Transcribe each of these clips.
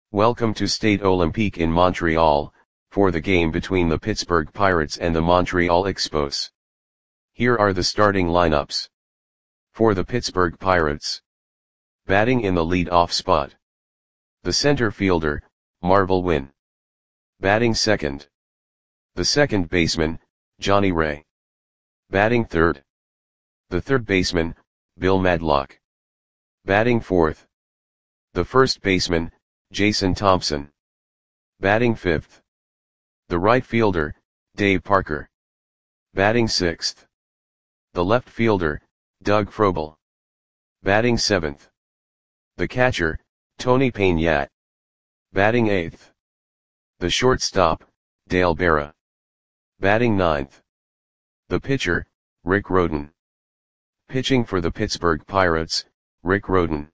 Welcome to Stade Olympique in Montreal, for the game between the Pittsburgh Pirates and the Montreal Expos. Here are the starting lineups. For the Pittsburgh Pirates. Batting in the lead-off spot. The center fielder, Marvel Wynn. Batting second. The second baseman, Johnny Ray. Batting third. The third baseman, Bill Madlock. Batting fourth. The first baseman, Jason Thompson. Batting fifth. The right fielder, Dave Parker. Batting sixth. The left fielder, Doug Frobel. Batting seventh. The catcher, Tony Payne. Batting eighth. The shortstop, Dale Berra. Batting ninth. The pitcher, Rick Rhoden. Pitching for the Pittsburgh Pirates, Rick Rhoden.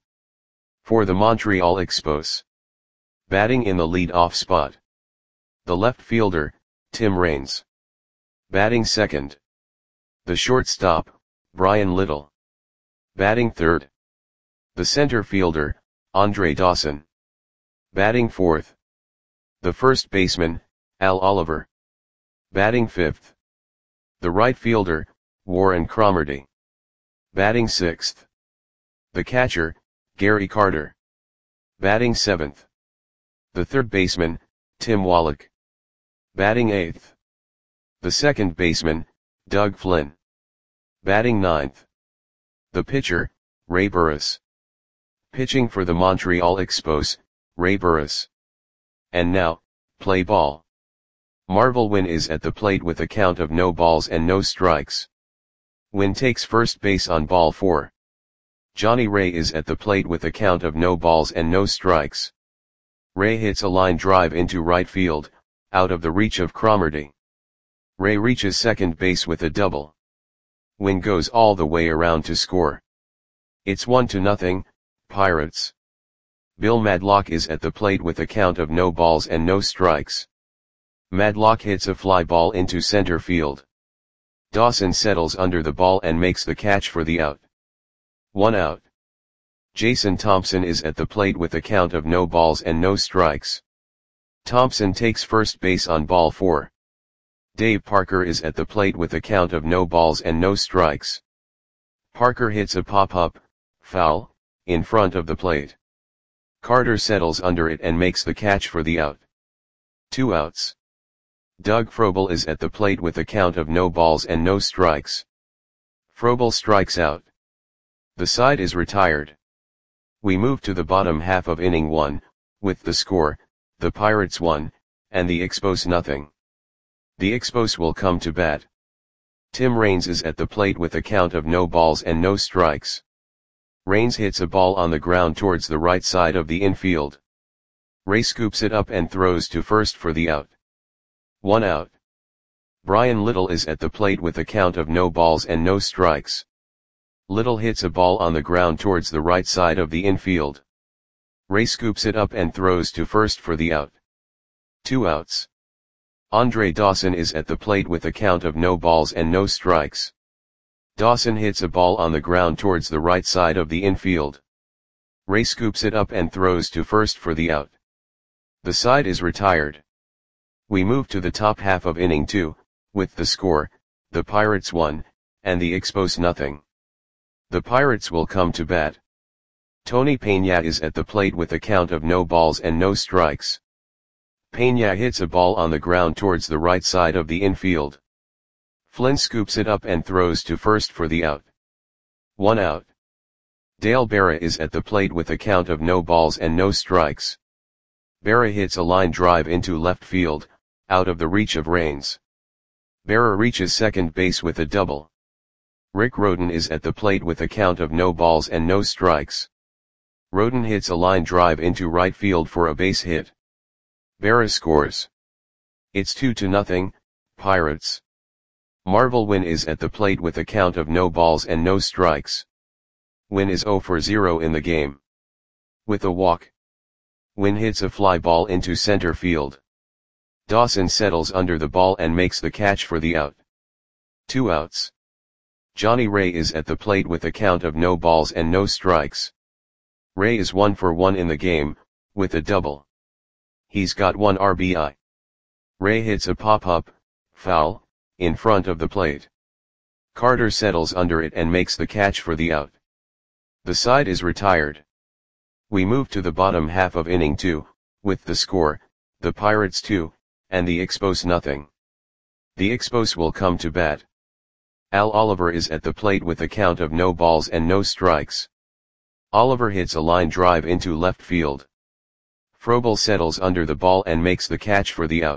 For the Montreal Expos. Batting in the lead-off spot. The left fielder, Tim Raines. Batting second. The shortstop, Brian Little. Batting third. The center fielder, Andre Dawson. Batting fourth. The first baseman, Al Oliver. Batting fifth. The right fielder, Warren Cromartie. Batting sixth. The catcher, Gary Carter. Batting seventh. The third baseman, Tim Wallach. Batting eighth. The second baseman, Doug Flynn. Batting ninth. The pitcher, Ray Burris. Pitching for the Montreal Expos, Ray Burris. And now, play ball. Marvel Wynn is at the plate with a count of no balls and no strikes. Wynn takes first base on ball 4. Johnny Ray is at the plate with a count of no balls and no strikes. Ray hits a line drive into right field, out of the reach of Cromartie. Ray reaches second base with a double. Wynn goes all the way around to score. It's 1-0, Pirates. Bill Madlock is at the plate with a count of no balls and no strikes. Madlock hits a fly ball into center field. Dawson settles under the ball and makes the catch for the out. 1 out. Jason Thompson is at the plate with a count of no balls and no strikes. Thompson takes first base on ball 4. Dave Parker is at the plate with a count of no balls and no strikes. Parker hits a pop-up, foul, in front of the plate. Carter settles under it and makes the catch for the out. 2 outs. Doug Frobel is at the plate with a count of no balls and no strikes. Frobel strikes out. The side is retired. We move to the bottom half of inning 1, with the score, the Pirates 1, and the Expos 0. The Expos will come to bat. Tim Raines is at the plate with a count of no balls and no strikes. Raines hits a ball on the ground towards the right side of the infield. Ray scoops it up and throws to first for the out. 1 out. Brian Little is at the plate with a count of no balls and no strikes. Little hits a ball on the ground towards the right side of the infield. Ray scoops it up and throws to first for the out. 2 outs. Andre Dawson is at the plate with a count of no balls and no strikes. Dawson hits a ball on the ground towards the right side of the infield. Ray scoops it up and throws to first for the out. The side is retired. We move to the top half of inning 2, with the score, the Pirates 1, and the Expos 0. The Pirates will come to bat. Tony Payne is at the plate with a count of no balls and no strikes. Payne hits a ball on the ground towards the right side of the infield. Flynn scoops it up and throws to first for the out. 1 out. Dale Berra is at the plate with a count of no balls and no strikes. Berra hits a line drive into left field, out of the reach of Raines. Berra reaches second base with a double. Rick Rhoden is at the plate with a count of no balls and no strikes. Rhoden hits a line drive into right field for a base hit. Berra scores. It's 2-0, Pirates. Marvel Wynn is at the plate with a count of no balls and no strikes. Wynn is 0 for 0 in the game. With a walk. Wynn hits a fly ball into center field. Dawson settles under the ball and makes the catch for the out. 2 outs. Johnny Ray is at the plate with a count of no balls and no strikes. Ray is 1 for 1 in the game, with a double. He's got 1 RBI. Ray hits a pop-up, foul, in front of the plate. Carter settles under it and makes the catch for the out. The side is retired. We move to the bottom half of inning 2, with the score, the Pirates 2, and the Expos nothing. The Expos will come to bat. Al Oliver is at the plate with a count of no balls and no strikes. Oliver hits a line drive into left field. Frobel settles under the ball and makes the catch for the out.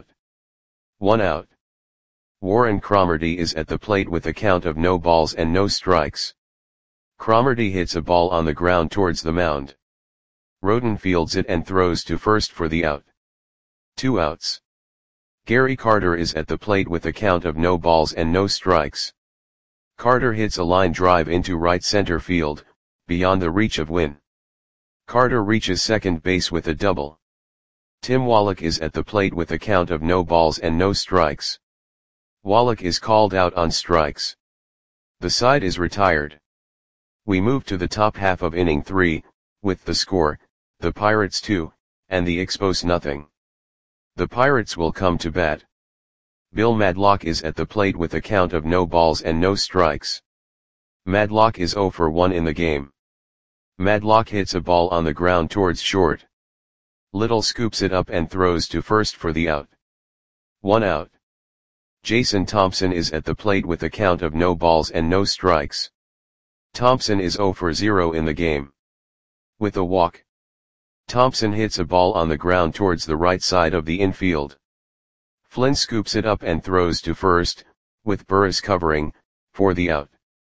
1 out. Warren Cromartie is at the plate with a count of no balls and no strikes. Cromartie hits a ball on the ground towards the mound. Roden fields it and throws to first for the out. 2 outs. Gary Carter is at the plate with a count of no balls and no strikes. Carter hits a line drive into right center field, beyond the reach of Wynn. Carter reaches second base with a double. Tim Wallach is at the plate with a count of no balls and no strikes. Wallach is called out on strikes. The side is retired. We move to the top half of inning 3, with the score, the Pirates 2, and the Expos nothing. The Pirates will come to bat. Bill Madlock is at the plate with a count of no balls and no strikes. Madlock is 0 for 1 in the game. Madlock hits a ball on the ground towards short. Little scoops it up and throws to first for the out. 1 out. Jason Thompson is at the plate with a count of no balls and no strikes. Thompson is 0 for 0 in the game. With a walk. Thompson hits a ball on the ground towards the right side of the infield. Flynn scoops it up and throws to first, with Burris covering, for the out.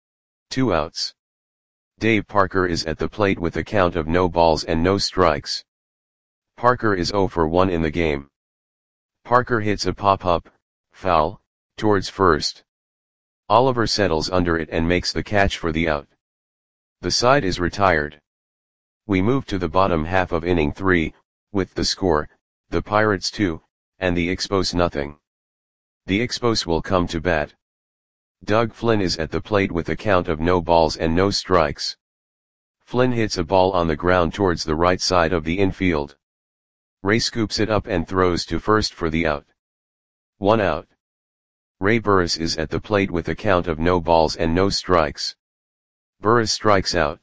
2 outs. Dave Parker is at the plate with a count of no balls and no strikes. Parker is 0 for 1 in the game. Parker hits a pop-up, foul, towards first. Oliver settles under it and makes the catch for the out. The side is retired. We move to the bottom half of inning 3, with the score, the Pirates 2, and the Expos nothing. The Expos will come to bat. Doug Flynn is at the plate with a count of no balls and no strikes. Flynn hits a ball on the ground towards the right side of the infield. Ray scoops it up and throws to first for the out. 1 out. Ray Burris is at the plate with a count of no balls and no strikes. Burris strikes out.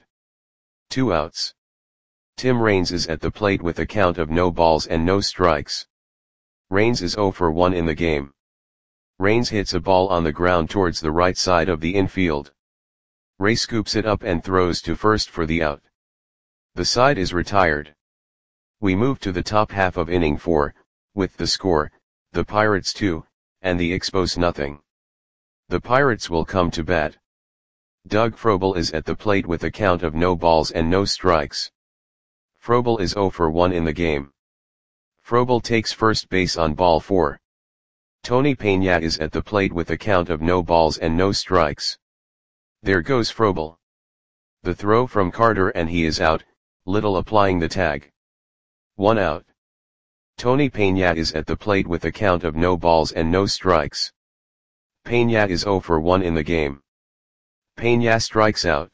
2 outs. Tim Raines is at the plate with a count of no balls and no strikes. Raines is 0 for 1 in the game. Raines hits a ball on the ground towards the right side of the infield. Ray scoops it up and throws to first for the out. The side is retired. We move to the top half of inning 4, with the score, the Pirates 2, and the Expos nothing. The Pirates will come to bat. Doug Frobel is at the plate with a count of no balls and no strikes. Frobel is 0 for 1 in the game. Frobel takes first base on ball 4. Tony Peña is at the plate with a count of no balls and no strikes. There goes Frobel. The throw from Carter and he is out, Little applying the tag. 1 out. Tony Peña is at the plate with a count of no balls and no strikes. Peña is 0 for 1 in the game. Peña strikes out.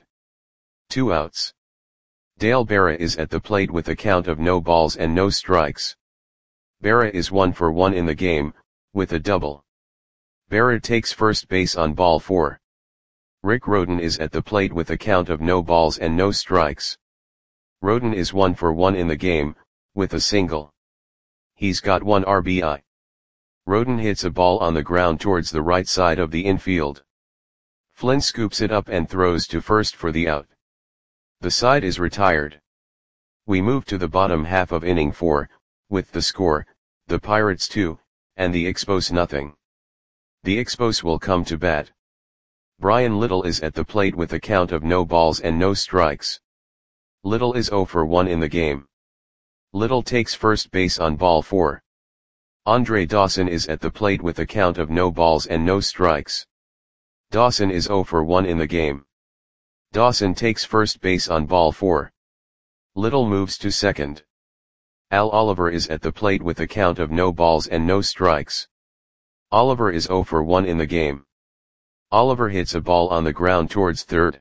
2 outs. Dale Berra is at the plate with a count of no balls and no strikes. Berra is 1 for 1 in the game, with a double. Berra takes first base on ball 4. Rick Roden is at the plate with a count of no balls and no strikes. Roden is 1 for 1 in the game, with a single. He's got 1 RBI. Roden hits a ball on the ground towards the right side of the infield. Flynn scoops it up and throws to first for the out. The side is retired. We move to the bottom half of inning 4, with the score, the Pirates 2, and the Expos nothing. The Expos will come to bat. Brian Little is at the plate with a count of no balls and no strikes. Little is 0 for 1 in the game. Little takes first base on ball 4. Andre Dawson is at the plate with a count of no balls and no strikes. Dawson is 0 for 1 in the game. Dawson takes first base on ball 4. Little moves to second. Al Oliver is at the plate with a count of no balls and no strikes. Oliver is 0 for 1 in the game. Oliver hits a ball on the ground towards third.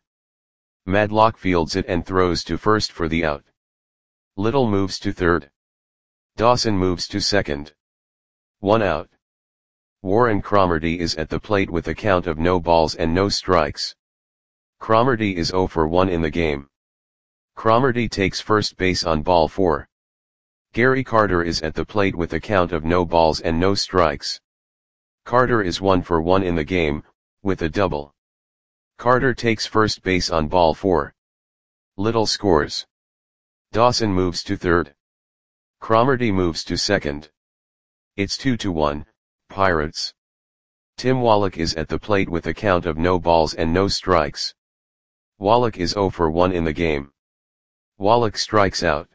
Madlock fields it and throws to first for the out. Little moves to third. Dawson moves to second. 1 out. Warren Cromartie is at the plate with a count of no balls and no strikes. Cromartie is 0 for 1 in the game. Cromartie takes first base on ball 4. Gary Carter is at the plate with a count of no balls and no strikes. Carter is 1 for 1 in the game, with a double. Carter takes first base on ball 4. Little scores. Dawson moves to third. Cromartie moves to second. It's 2-1, Pirates. Tim Wallach is at the plate with a count of no balls and no strikes. Wallach is 0 for 1 in the game. Wallach strikes out.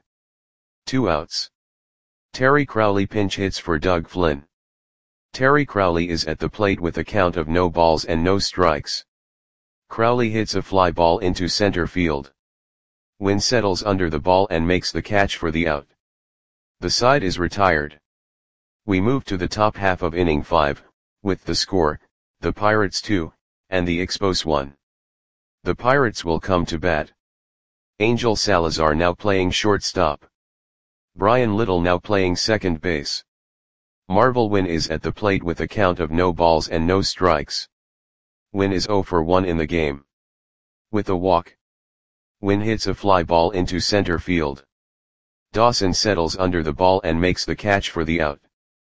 2 outs. Terry Crowley pinch hits for Doug Flynn. Terry Crowley is at the plate with a count of no balls and no strikes. Crowley hits a fly ball into center field. Wynn settles under the ball and makes the catch for the out. The side is retired. We move to the top half of inning 5, with the score, the Pirates 2, and the Expos 1. The Pirates will come to bat. Angel Salazar now playing shortstop. Brian Little now playing second base. Marvel Wynn is at the plate with a count of no balls and no strikes. Wynn is 0 for 1 in the game. With a walk. Wynn hits a fly ball into center field. Dawson settles under the ball and makes the catch for the out.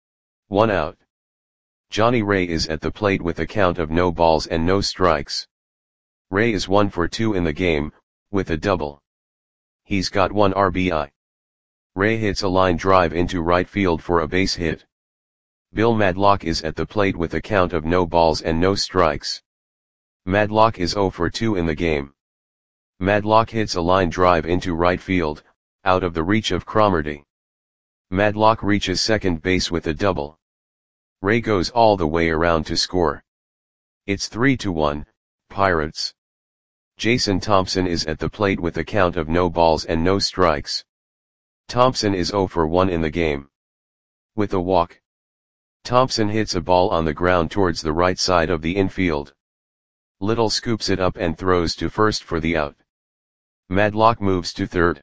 1 out. Johnny Ray is at the plate with a count of no balls and no strikes. Ray is 1 for 2 in the game, with a double. He's got 1 RBI. Ray hits a line drive into right field for a base hit. Bill Madlock is at the plate with a count of no balls and no strikes. Madlock is 0 for 2 in the game. Madlock hits a line drive into right field, out of the reach of Cromartie. Madlock reaches second base with a double. Ray goes all the way around to score. It's 3-1, Pirates. Jason Thompson is at the plate with a count of no balls and no strikes. Thompson is 0 for 1 in the game. With a walk. Thompson hits a ball on the ground towards the right side of the infield. Little scoops it up and throws to first for the out. Madlock moves to third.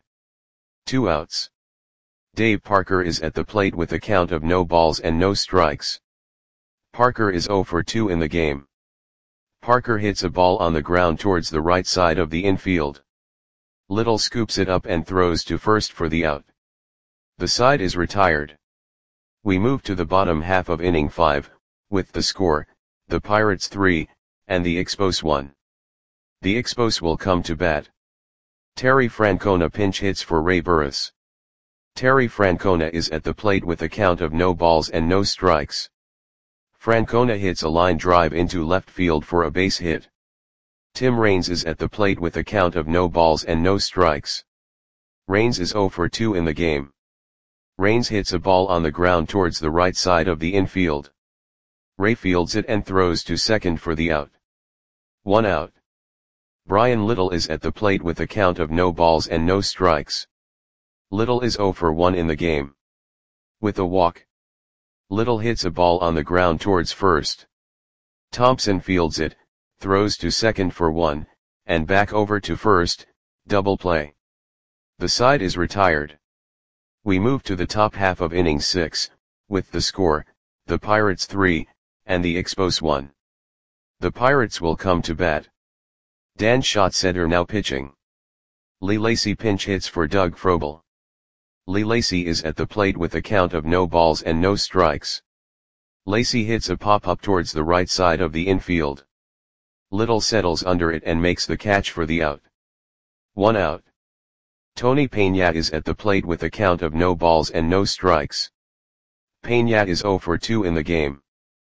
2 outs. Dave Parker is at the plate with a count of no balls and no strikes. Parker is 0 for 2 in the game. Parker hits a ball on the ground towards the right side of the infield. Little scoops it up and throws to first for the out. The side is retired. We move to the bottom half of inning 5, with the score, the Pirates 3, and the Expos 1. The Expos will come to bat. Terry Francona pinch hits for Ray Burris. Terry Francona is at the plate with a count of no balls and no strikes. Francona hits a line drive into left field for a base hit. Tim Raines is at the plate with a count of no balls and no strikes. Raines is 0 for 2 in the game. Raines hits a ball on the ground towards the right side of the infield. Ray fields it and throws to second for the out. 1 out. Brian Little is at the plate with a count of no balls and no strikes. Little is 0 for 1 in the game. With a walk. Little hits a ball on the ground towards first. Thompson fields it, throws to second for 1, and back over to first, double play. The side is retired. We move to the top half of inning 6, with the score, the Pirates 3, and the Expos 1. The Pirates will come to bat. Dan Schatzeder now pitching. Lee Lacy pinch hits for Doug Frobel. Lee Lacy is at the plate with a count of no balls and no strikes. Lacy hits a pop-up towards the right side of the infield. Little settles under it and makes the catch for the out. 1 out. Tony Peña is at the plate with a count of no balls and no strikes. Peña is 0 for 2 in the game.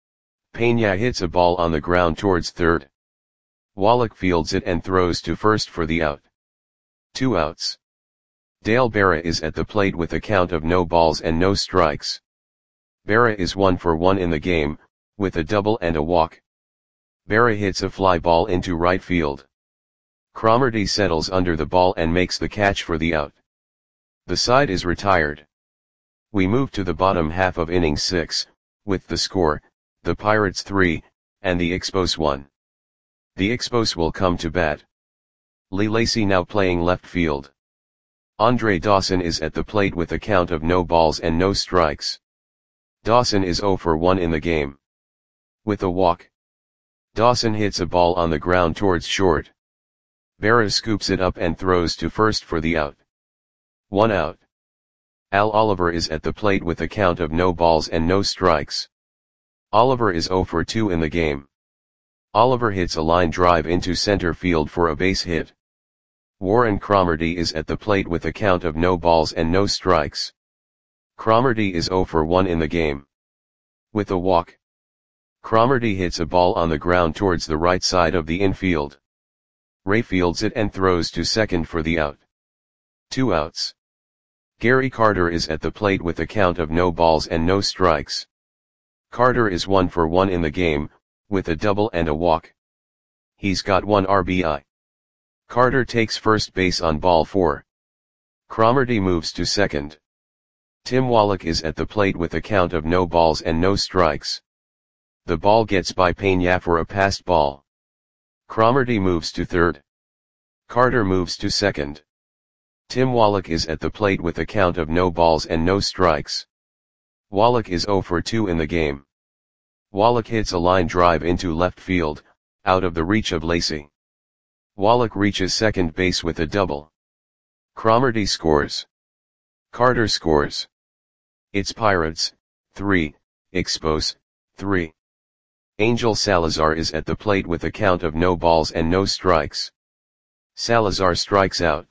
Peña hits a ball on the ground towards third. Wallach fields it and throws to first for the out. 2 outs. Dale Berra is at the plate with a count of no balls and no strikes. Berra is 1 for 1 in the game, with a double and a walk. Berra hits a fly ball into right field. Cromartie settles under the ball and makes the catch for the out. The side is retired. We move to the bottom half of inning 6, with the score, the Pirates 3, and the Expos 1. The Expos will come to bat. Lee Lacy now playing left field. Andre Dawson is at the plate with a count of no balls and no strikes. Dawson is 0 for 1 in the game. With a walk. Dawson hits a ball on the ground towards short. Berra scoops it up and throws to first for the out. 1 out. Al Oliver is at the plate with a count of no balls and no strikes. Oliver is 0 for 2 in the game. Oliver hits a line drive into center field for a base hit. Warren Cromartie is at the plate with a count of no balls and no strikes. Cromartie is 0 for 1 in the game. With a walk. Cromartie hits a ball on the ground towards the right side of the infield. Ray fields it and throws to second for the out. 2 outs. Gary Carter is at the plate with a count of no balls and no strikes. Carter is 1 for 1 in the game, with a double and a walk. He's got 1 RBI. Carter takes first base on ball 4. Cromartie moves to second. Tim Wallach is at the plate with a count of no balls and no strikes. The ball gets by Peña for a passed ball. Cromartie moves to third. Carter moves to second. Tim Wallach is at the plate with a count of no balls and no strikes. Wallach is 0 for 2 in the game. Wallach hits a line drive into left field, out of the reach of Lacy. Wallach reaches second base with a double. Cromartie scores. Carter scores. It's Pirates, 3, Expos, 3. Angel Salazar is at the plate with a count of no balls and no strikes. Salazar strikes out.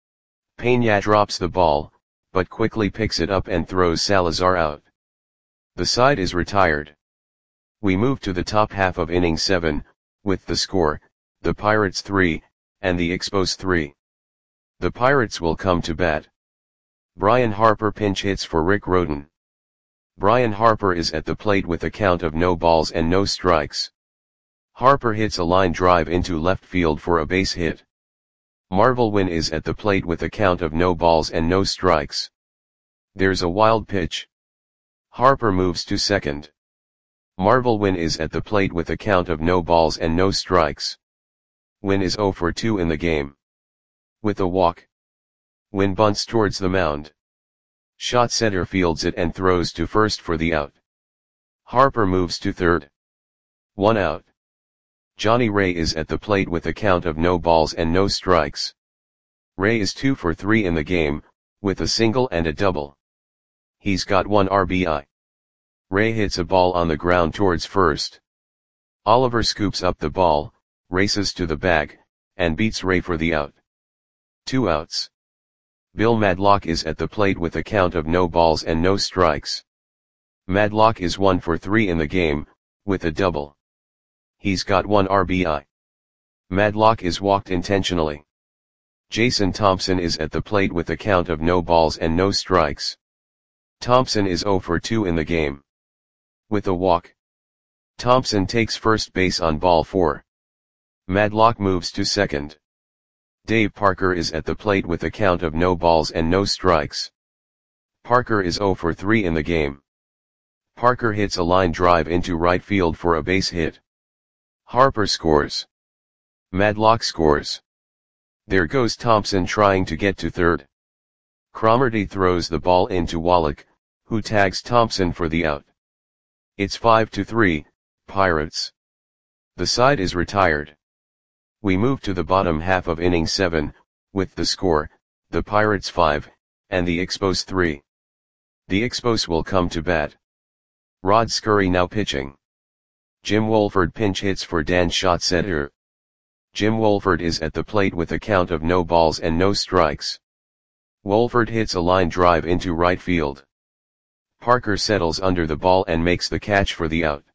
Peña drops the ball, but quickly picks it up and throws Salazar out. The side is retired. We move to the top half of inning 7, with the score, the Pirates 3, and the Expos 3. The Pirates will come to bat. Brian Harper pinch hits for Rick Rhoden. Brian Harper is at the plate with a count of no balls and no strikes. Harper hits a line drive into left field for a base hit. Marvel Wynn is at the plate with a count of no balls and no strikes. There's a wild pitch. Harper moves to second. Marvel Wynn is at the plate with a count of no balls and no strikes. Wynn is 0 for 2 in the game. With a walk. Wynn bunts towards the mound. Shot center fields it and throws to first for the out. Harper moves to third. 1 out. Johnny Ray is at the plate with a count of no balls and no strikes. Ray is 2 for 3 in the game, with a single and a double. He's got 1 RBI. Ray hits a ball on the ground towards first. Oliver scoops up the ball, races to the bag, and beats Ray for the out. 2 outs. Bill Madlock is at the plate with a count of no balls and no strikes. Madlock is 1 for 3 in the game, with a double. He's got 1 RBI. Madlock is walked intentionally. Jason Thompson is at the plate with a count of no balls and no strikes. Thompson is 0 for 2 in the game. With a walk. Thompson takes first base on ball 4. Madlock moves to second. Dave Parker is at the plate with a count of no balls and no strikes. Parker is 0 for 3 in the game. Parker hits a line drive into right field for a base hit. Harper scores. Madlock scores. There goes Thompson trying to get to third. Cromartie throws the ball into Wallach, who tags Thompson for the out. It's 5-3, Pirates. The side is retired. We move to the bottom half of inning 7, with the score, the Pirates 5, and the Expos 3. The Expos will come to bat. Rod Scurry now pitching. Jim Wolford pinch hits for Dan Schatzeder. Jim Wolford is at the plate with a count of no balls and no strikes. Wolford hits a line drive into right field. Parker settles under the ball and makes the catch for the out.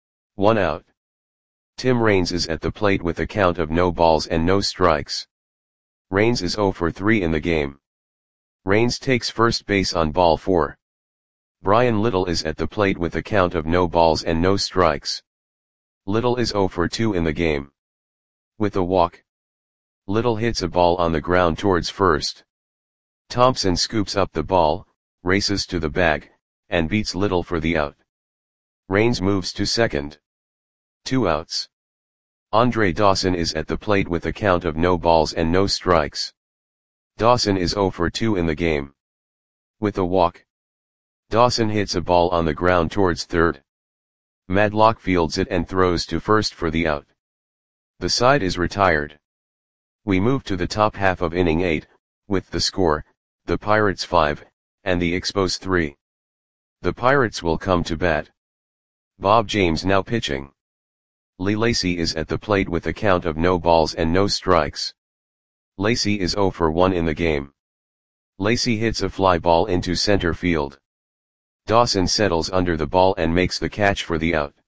1 out. Tim Raines is at the plate with a count of no balls and no strikes. Raines is 0 for 3 in the game. Raines takes first base on ball 4. Brian Little is at the plate with a count of no balls and no strikes. Little is 0 for 2 in the game. With a walk. Little hits a ball on the ground towards first. Thompson scoops up the ball, races to the bag, and beats Little for the out. Raines moves to second. 2 outs. Andre Dawson is at the plate with a count of no balls and no strikes. Dawson is 0 for 2 in the game. With a walk, Dawson hits a ball on the ground towards third. Madlock fields it and throws to first for the out. The side is retired. We move to the top half of inning 8, with the score, the Pirates 5, and the Expos 3. The Pirates will come to bat. Bob James now pitching. Lee Lacy is at the plate with a count of no balls and no strikes. Lacy is 0 for 1 in the game. Lacy hits a fly ball into center field. Dawson settles under the ball and makes the catch for the out.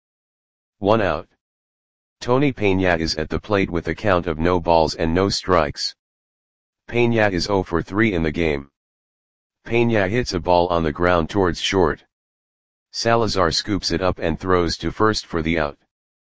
1 out. Tony Peña is at the plate with a count of no balls and no strikes. Peña is 0 for 3 in the game. Peña hits a ball on the ground towards short. Salazar scoops it up and throws to first for the out.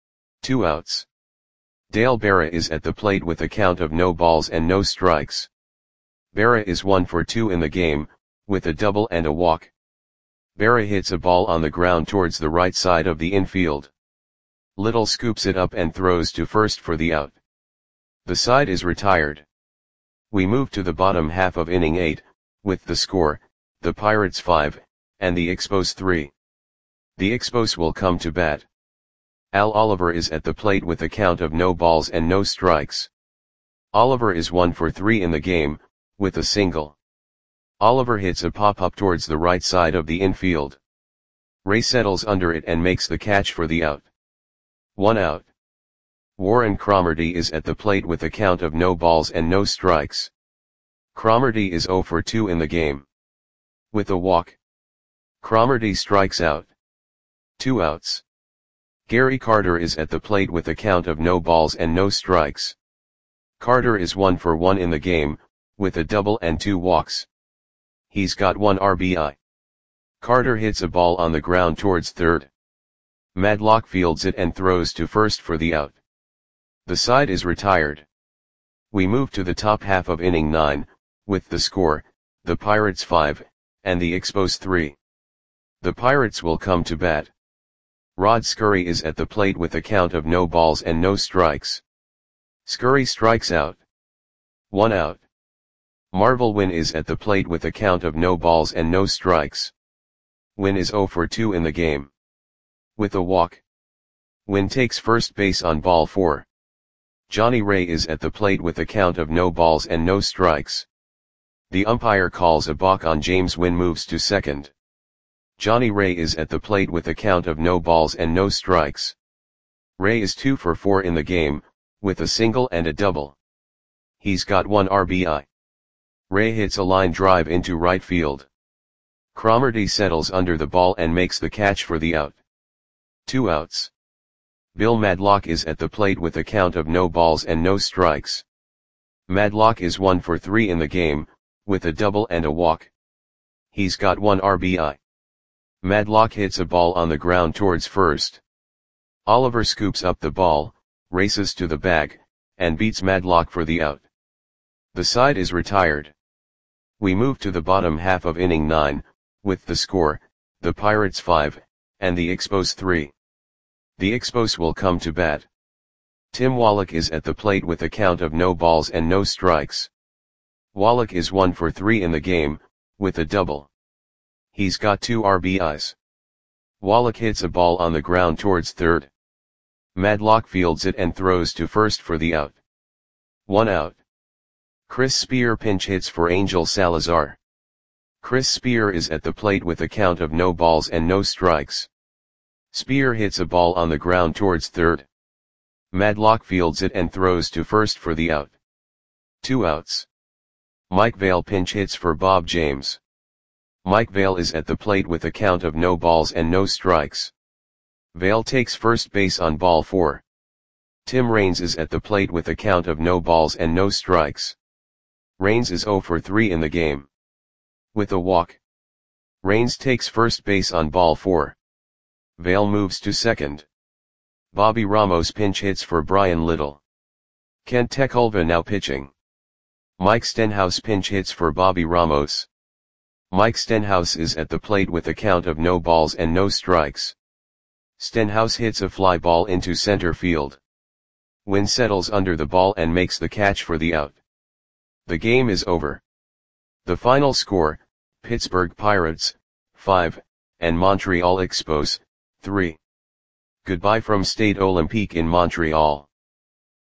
2 outs. Dale Berra is at the plate with a count of no balls and no strikes. Berra is 1 for 2 in the game, with a double and a walk. Berra hits a ball on the ground towards the right side of the infield. Little scoops it up and throws to first for the out. The side is retired. We move to the bottom half of inning 8, with the score, the Pirates 5, and the Expos 3. The Expos will come to bat. Al Oliver is at the plate with a count of no balls and no strikes. Oliver is 1 for 3 in the game, with a single. Oliver hits a pop-up towards the right side of the infield. Ray settles under it and makes the catch for the out. 1 out. Warren Cromartie is at the plate with a count of no balls and no strikes. Cromartie is 0 for 2 in the game. With a walk, Cromartie strikes out. 2 outs. Gary Carter is at the plate with a count of no balls and no strikes. Carter is 1 for 1 in the game, with a double and 2 walks. He's got 1 RBI. Carter hits a ball on the ground towards third. Madlock fields it and throws to first for the out. The side is retired. We move to the top half of inning 9, with the score, the Pirates 5, and the Expos 3. The Pirates will come to bat. Rod Scurry is at the plate with a count of no balls and no strikes. Scurry strikes out. 1 out. Marvel Wynn is at the plate with a count of no balls and no strikes. Wynn is 0 for 2 in the game. With a walk, Wynn takes first base on ball 4. Johnny Ray is at the plate with a count of no balls and no strikes. The umpire calls a balk on James. Wynn moves to second. Johnny Ray is at the plate with a count of no balls and no strikes. Ray is 2 for 4 in the game, with a single and a double. He's got 1 RBI. Ray hits a line drive into right field. Cromartie settles under the ball and makes the catch for the out. 2 outs. Bill Madlock is at the plate with a count of no balls and no strikes. Madlock is 1 for 3 in the game, with a double and a walk. He's got 1 RBI. Madlock hits a ball on the ground towards first. Oliver scoops up the ball, races to the bag, and beats Madlock for the out. The side is retired. We move to the bottom half of inning 9, with the score, the Pirates 5, and the Expos 3. The Expos will come to bat. Tim Wallach is at the plate with a count of no balls and no strikes. Wallach is 1 for 3 in the game, with a double. He's got 2 RBIs. Wallach hits a ball on the ground towards third. Madlock fields it and throws to first for the out. 1 out. Chris Spear pinch hits for Angel Salazar. Chris Spear is at the plate with a count of no balls and no strikes. Spear hits a ball on the ground towards third. Madlock fields it and throws to first for the out. 2 outs. Mike Vail pinch hits for Bob James. Mike Vail is at the plate with a count of no balls and no strikes. Vail takes first base on ball 4. Tim Raines is at the plate with a count of no balls and no strikes. Raines is 0 for 3 in the game. With a walk, Raines takes first base on ball 4. Vail moves to second. Bobby Ramos pinch hits for Brian Little. Kent Tekulve now pitching. Mike Stenhouse pinch hits for Bobby Ramos. Mike Stenhouse is at the plate with a count of no balls and no strikes. Stenhouse hits a fly ball into center field. Wynn settles under the ball and makes the catch for the out. The game is over. The final score, Pittsburgh Pirates, 5, and Montreal Expos, 3. Goodbye from Stade Olympique in Montreal.